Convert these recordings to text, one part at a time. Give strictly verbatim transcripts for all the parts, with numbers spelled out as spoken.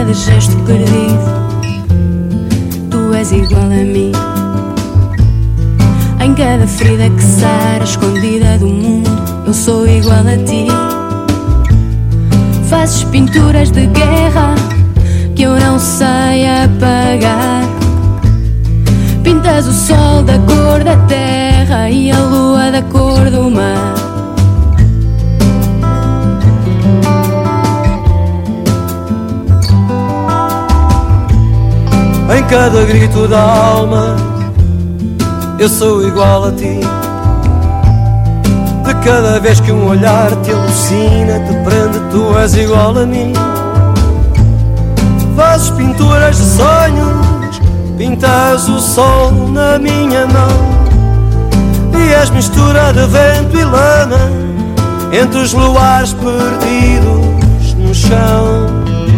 cada gesto perdido, tu és igual a mim. Em cada ferida que sara, escondida do mundo, eu sou igual a ti. Fazes pinturas de guerra que eu não sei apagar. Pintas o sol da cor da terra e a lua da cor do mar. Em cada grito da alma, eu sou igual a ti. De cada vez que um olhar te alucina, te prende, tu és igual a mim. Fazes pinturas de sonhos, pintas o sol na minha mão. E és mistura de vento e lama entre os luares perdidos no chão.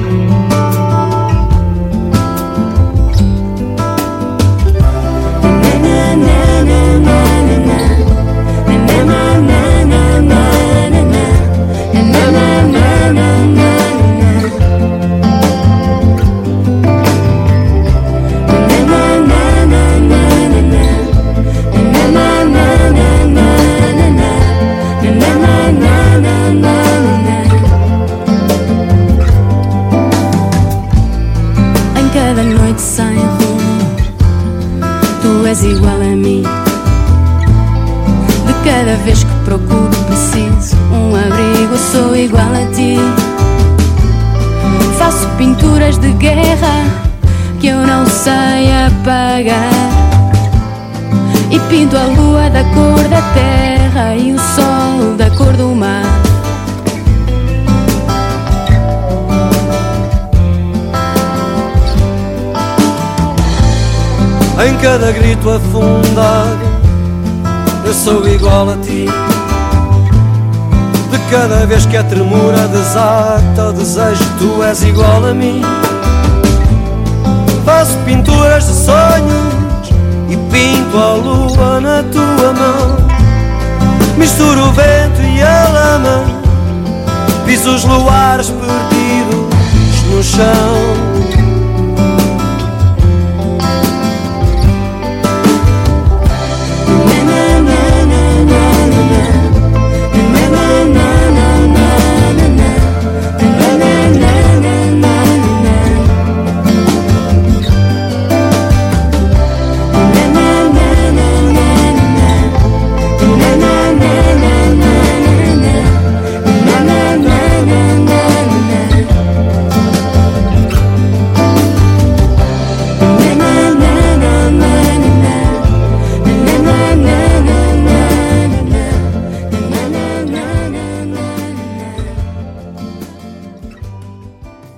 Cada noite sem rumo, tu és igual a mim. De cada vez que procuro, preciso um abrigo, eu sou igual a ti. Faço pinturas de guerra que eu não sei apagar. E pinto a lua da cor da terra e o sol da cor do mar. Em cada grito afundado, eu sou igual a ti. De cada vez que a tremura desata o desejo, tu és igual a mim. Faço pinturas de sonhos e pinto a lua na tua mão. Misturo o vento e a lama, piso os luares perdidos no chão.